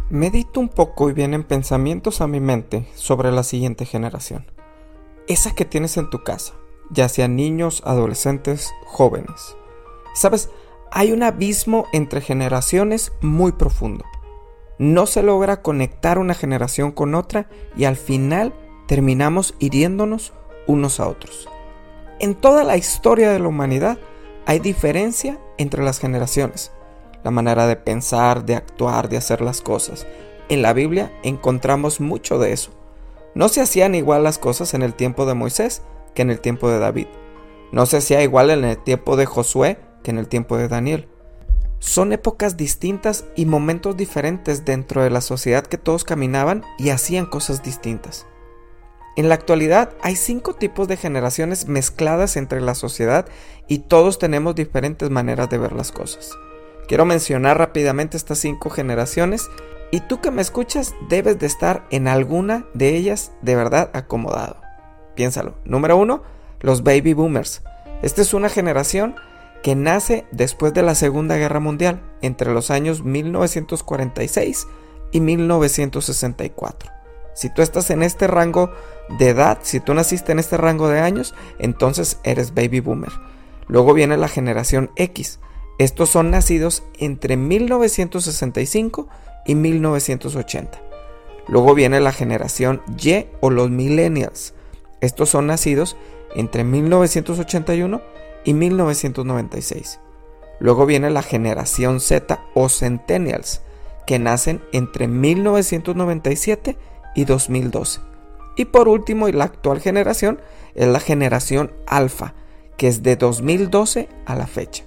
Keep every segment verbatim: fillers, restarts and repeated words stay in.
Medito un poco y vienen pensamientos a mi mente sobre la siguiente generación. Esa que tienes en tu casa, ya sean niños, adolescentes, jóvenes. ¿Sabes? Hay un abismo entre generaciones muy profundo. No se logra conectar una generación con otra y al final terminamos hiriéndonos unos a otros. En toda la historia de la humanidad hay diferencia entre las generaciones. La manera de pensar, de actuar, de hacer las cosas. En la Biblia encontramos mucho de eso. No se hacían igual las cosas en el tiempo de Moisés que en el tiempo de David. No se hacía igual en el tiempo de Josué que en el tiempo de Daniel. Son épocas distintas y momentos diferentes dentro de la sociedad que todos caminaban y hacían cosas distintas. En la actualidad hay cinco tipos de generaciones mezcladas entre la sociedad y todos tenemos diferentes maneras de ver las cosas. Quiero mencionar rápidamente estas cinco generaciones y tú que me escuchas debes de estar en alguna de ellas de verdad acomodado. Piénsalo. Número uno, los baby boomers. Esta es una generación que nace después de la Segunda Guerra Mundial, entre los años mil novecientos cuarenta y seis y mil novecientos sesenta y cuatro. Si tú estás en este rango de edad, si tú naciste en este rango de años, entonces eres baby boomer. Luego viene la generación X. Estos son nacidos entre mil novecientos sesenta y cinco y mil novecientos ochenta. Luego viene la generación Y o los millennials. Estos son nacidos entre mil novecientos ochenta y uno y mil novecientos noventa y seis. Luego viene la generación Z o centennials, que nacen entre mil novecientos noventa y siete y dos mil doce. Y por último, y la actual generación, es la generación Alfa, que es de dos mil doce a la fecha.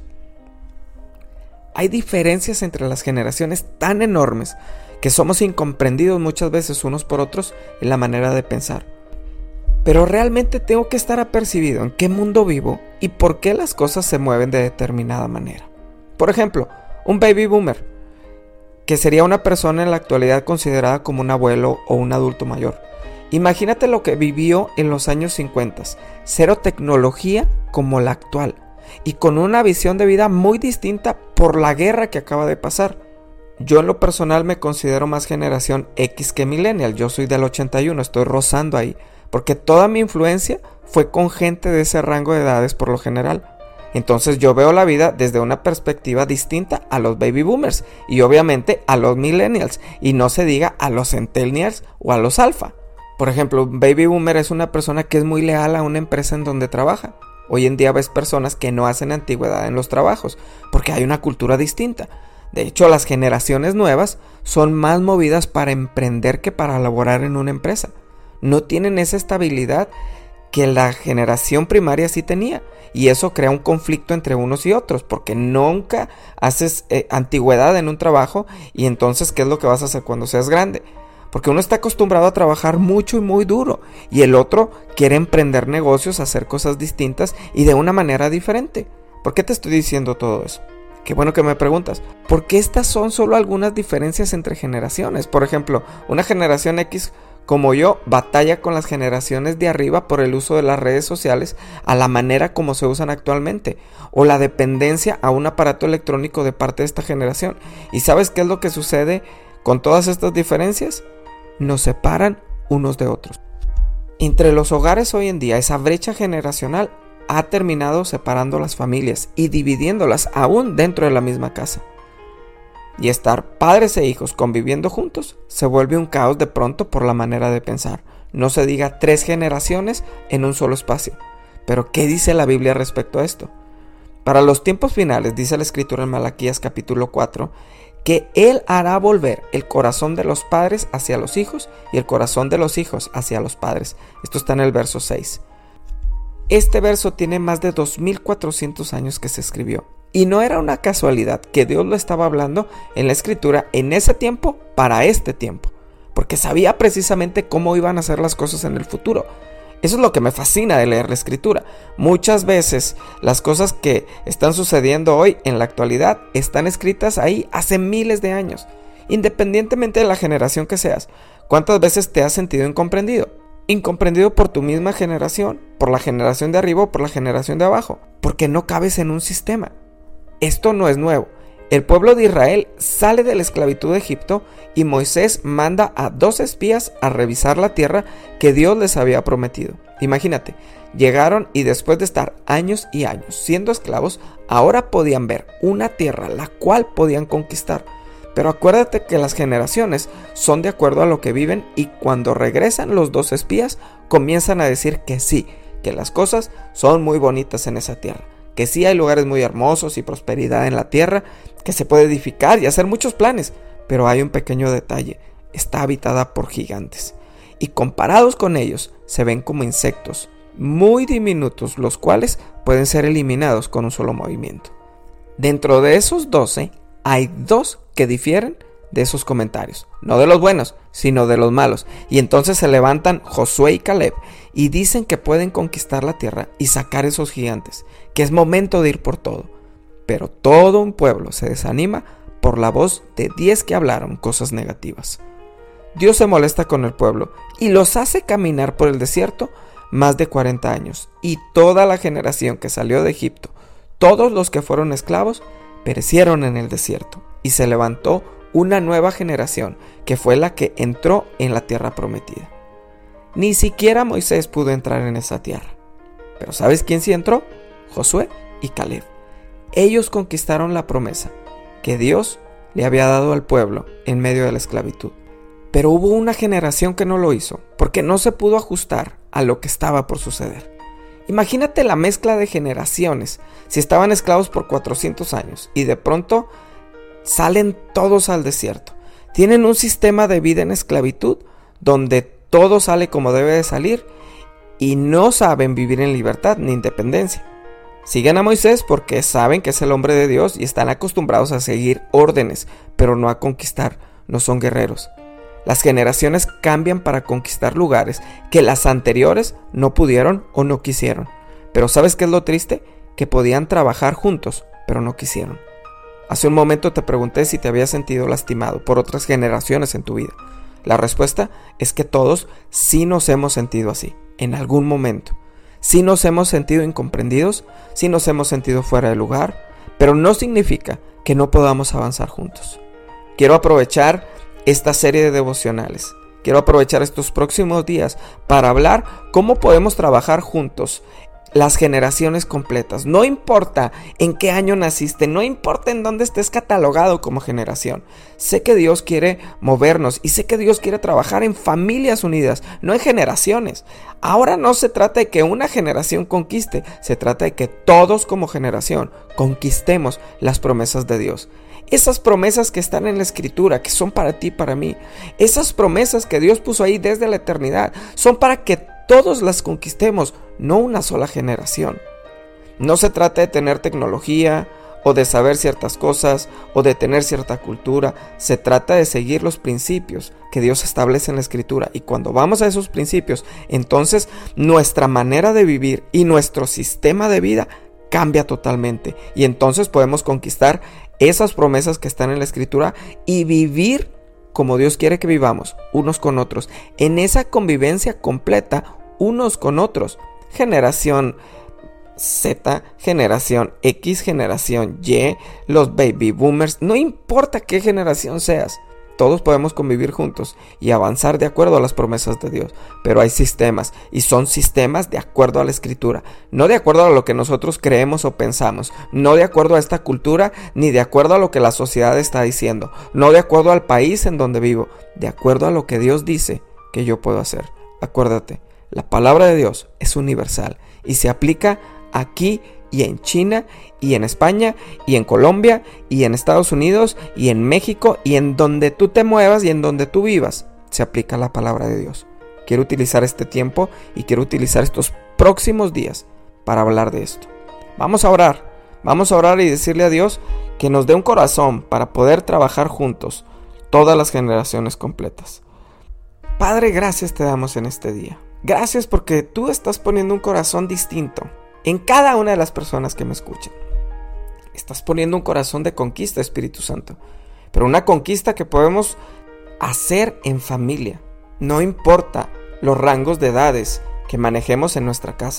Hay diferencias entre las generaciones tan enormes que somos incomprendidos muchas veces unos por otros en la manera de pensar. Pero realmente tengo que estar apercibido en qué mundo vivo y por qué las cosas se mueven de determinada manera. Por ejemplo, un baby boomer, que sería una persona en la actualidad considerada como un abuelo o un adulto mayor. Imagínate lo que vivió en los años cincuenta, cero tecnología como la actual y con una visión de vida muy distinta por la guerra que acaba de pasar. Yo en lo personal me considero más generación X que millennial, yo soy del ochenta y uno, estoy rozando ahí, porque toda mi influencia fue con gente de ese rango de edades por lo general. Entonces yo veo la vida desde una perspectiva distinta a los baby boomers y obviamente a los millennials y no se diga a los centennials o a los alfa. Por ejemplo, un baby boomer es una persona que es muy leal a una empresa en donde trabaja. Hoy en día ves personas que no hacen antigüedad en los trabajos porque hay una cultura distinta. De hecho, las generaciones nuevas son más movidas para emprender que para laborar en una empresa. No tienen esa estabilidad que la generación primaria sí tenía. Y eso crea un conflicto entre unos y otros, porque nunca haces eh, antigüedad en un trabajo y entonces ¿qué es lo que vas a hacer cuando seas grande? Porque uno está acostumbrado a trabajar mucho y muy duro y el otro quiere emprender negocios, hacer cosas distintas y de una manera diferente. ¿Por qué te estoy diciendo todo eso? Qué bueno que me preguntas. Porque estas son solo algunas diferencias entre generaciones. Por ejemplo, una generación X como yo batalla con las generaciones de arriba por el uso de las redes sociales a la manera como se usan actualmente o la dependencia a un aparato electrónico de parte de esta generación. ¿Y sabes qué es lo que sucede con todas estas diferencias? Nos separan unos de otros. Entre los hogares hoy en día, esa brecha generacional ha terminado separando las familias y dividiéndolas aún dentro de la misma casa. Y estar padres e hijos conviviendo juntos se vuelve un caos de pronto por la manera de pensar. No se diga tres generaciones en un solo espacio. Pero ¿qué dice la Biblia respecto a esto? Para los tiempos finales, dice la Escritura en Malaquías capítulo cuatro, que Él hará volver el corazón de los padres hacia los hijos y el corazón de los hijos hacia los padres. Esto está en el verso seis. Este verso tiene más de dos mil cuatrocientos años que se escribió. Y no era una casualidad que Dios lo estaba hablando en la Escritura en ese tiempo para este tiempo. Porque sabía precisamente cómo iban a ser las cosas en el futuro. Eso es lo que me fascina de leer la Escritura. Muchas veces las cosas que están sucediendo hoy en la actualidad están escritas ahí hace miles de años. Independientemente de la generación que seas. ¿Cuántas veces te has sentido incomprendido? Incomprendido por tu misma generación, por la generación de arriba o por la generación de abajo. Porque no cabes en un sistema. Esto no es nuevo. El pueblo de Israel sale de la esclavitud de Egipto y Moisés manda a dos espías a revisar la tierra que Dios les había prometido. Imagínate, llegaron y después de estar años y años siendo esclavos, ahora podían ver una tierra la cual podían conquistar. Pero acuérdate que las generaciones son de acuerdo a lo que viven, y cuando regresan los dos espías comienzan a decir que sí, que las cosas son muy bonitas en esa tierra, que sí hay lugares muy hermosos y prosperidad en la tierra, que se puede edificar y hacer muchos planes, pero hay un pequeño detalle: está habitada por gigantes, y comparados con ellos se ven como insectos muy diminutos, los cuales pueden ser eliminados con un solo movimiento. Dentro de esos doce hay dos que difieren de esos comentarios, no de los buenos, sino de los malos, y entonces se levantan Josué y Caleb y dicen que pueden conquistar la tierra y sacar esos gigantes, que es momento de ir por todo. Pero todo un pueblo se desanima por la voz de diez que hablaron cosas negativas. Dios se molesta con el pueblo y los hace caminar por el desierto más de cuarenta años, y toda la generación que salió de Egipto, todos los que fueron esclavos, perecieron en el desierto, y se levantó una nueva generación que fue la que entró en la tierra prometida. Ni siquiera Moisés pudo entrar en esa tierra. Pero ¿sabes quién sí entró? Josué y Caleb. Ellos conquistaron la promesa que Dios le había dado al pueblo en medio de la esclavitud. Pero hubo una generación que no lo hizo, porque no se pudo ajustar a lo que estaba por suceder. Imagínate la mezcla de generaciones. Si estaban esclavos por cuatrocientos años y de pronto salen todos al desierto. Tienen un sistema de vida en esclavitud donde todo sale como debe de salir y no saben vivir en libertad ni independencia. Siguen a Moisés porque saben que es el hombre de Dios y están acostumbrados a seguir órdenes, pero no a conquistar. No son guerreros. Las generaciones cambian para conquistar lugares que las anteriores no pudieron o no quisieron. Pero ¿sabes qué es lo triste? Que podían trabajar juntos, pero no quisieron. Hace un momento te pregunté si te habías sentido lastimado por otras generaciones en tu vida. La respuesta es que todos sí nos hemos sentido así, en algún momento. Sí nos hemos sentido incomprendidos, sí nos hemos sentido fuera de lugar, pero no significa que no podamos avanzar juntos. Quiero aprovechar esta serie de devocionales. Quiero aprovechar estos próximos días para hablar cómo podemos trabajar juntos las generaciones completas. No importa en qué año naciste, no importa en dónde estés catalogado como generación. Sé que Dios quiere movernos y sé que Dios quiere trabajar en familias unidas, no en generaciones. Ahora no se trata de que una generación conquiste, se trata de que todos como generación conquistemos las promesas de Dios. Esas promesas que están en la Escritura, que son para ti y para mí, esas promesas que Dios puso ahí desde la eternidad, son para que todos las conquistemos, no una sola generación. No se trata de tener tecnología, o de saber ciertas cosas, o de tener cierta cultura. Se trata de seguir los principios que Dios establece en la Escritura. Y cuando vamos a esos principios, entonces nuestra manera de vivir y nuestro sistema de vida cambia totalmente. Y entonces podemos conquistar esas promesas que están en la Escritura y vivir como Dios quiere que vivamos, unos con otros, en esa convivencia completa, unos con otros. Generación Z, generación X, generación Y, los baby boomers, no importa qué generación seas, todos podemos convivir juntos y avanzar de acuerdo a las promesas de Dios. Pero hay sistemas, y son sistemas de acuerdo a la Escritura, no de acuerdo a lo que nosotros creemos o pensamos, no de acuerdo a esta cultura, ni de acuerdo a lo que la sociedad está diciendo, no de acuerdo al país en donde vivo, de acuerdo a lo que Dios dice que yo puedo hacer. Acuérdate, la palabra de Dios es universal y se aplica aquí y en China, y en España, y en Colombia, y en Estados Unidos, y en México, y en donde tú te muevas y en donde tú vivas, se aplica la palabra de Dios. Quiero utilizar este tiempo y quiero utilizar estos próximos días para hablar de esto. Vamos a orar, vamos a orar y decirle a Dios que nos dé un corazón para poder trabajar juntos todas las generaciones completas. Padre, gracias te damos en este día. Gracias porque tú estás poniendo un corazón distinto en cada una de las personas que me escuchan. Estás poniendo un corazón de conquista, Espíritu Santo, pero una conquista que podemos hacer en familia. No importa los rangos de edades que manejemos en nuestra casa,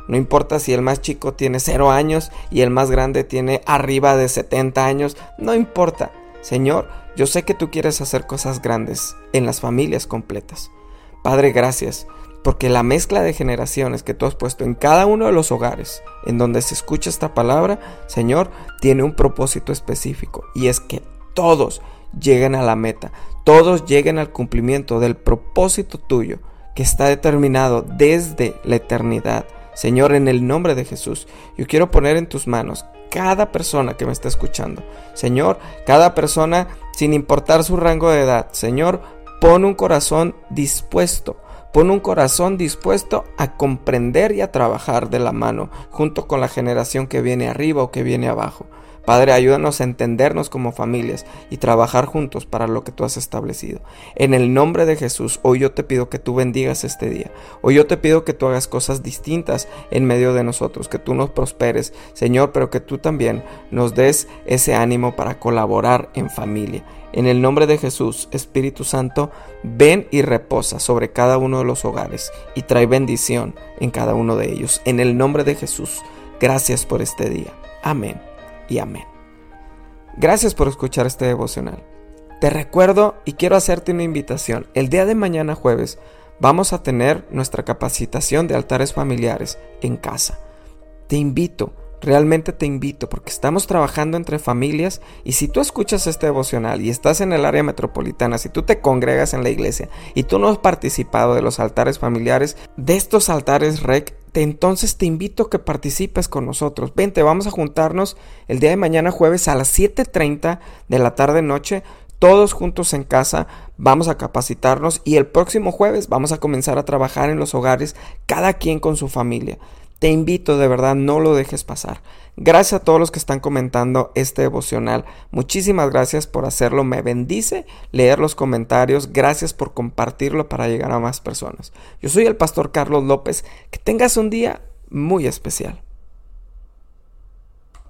No importa si el más chico tiene cero años y el más grande tiene arriba de setenta años. No importa. Señor, yo sé que tú quieres hacer cosas grandes en las familias completas. Padre, gracias, porque la mezcla de generaciones que tú has puesto en cada uno de los hogares en donde se escucha esta palabra, Señor, tiene un propósito específico, y es que todos lleguen a la meta, todos lleguen al cumplimiento del propósito tuyo que está determinado desde la eternidad. Señor, en el nombre de Jesús, yo quiero poner en tus manos cada persona que me está escuchando. Señor, cada persona sin importar su rango de edad. Señor, pon un corazón dispuesto, pon un corazón dispuesto a comprender y a trabajar de la mano junto con la generación que viene arriba o que viene abajo. Padre, ayúdanos a entendernos como familias y trabajar juntos para lo que tú has establecido. En el nombre de Jesús, hoy yo te pido que tú bendigas este día. Hoy yo te pido que tú hagas cosas distintas en medio de nosotros, que tú nos prosperes, Señor, pero que tú también nos des ese ánimo para colaborar en familia. En el nombre de Jesús, Espíritu Santo, ven y reposa sobre cada uno de los hogares y trae bendición en cada uno de ellos. En el nombre de Jesús, gracias por este día. Amén y amén. Gracias por escuchar este devocional. Te recuerdo y quiero hacerte una invitación. El día de mañana jueves vamos a tener nuestra capacitación de altares familiares en casa. Te invito, realmente te invito, porque estamos trabajando entre familias, y si tú escuchas este devocional y estás en el área metropolitana, si tú te congregas en la iglesia y tú no has participado de los altares familiares, de estos altares R E C, te, entonces te invito a que participes con nosotros. Vente, vamos a juntarnos el día de mañana jueves a las siete treinta de la tarde noche, todos juntos en casa, vamos a capacitarnos, y el próximo jueves vamos a comenzar a trabajar en los hogares, cada quien con su familia. Te invito, de verdad, no lo dejes pasar. Gracias a todos los que están comentando este devocional. Muchísimas gracias por hacerlo. Me bendice leer los comentarios. Gracias por compartirlo para llegar a más personas. Yo soy el pastor Carlos López. Que tengas un día muy especial.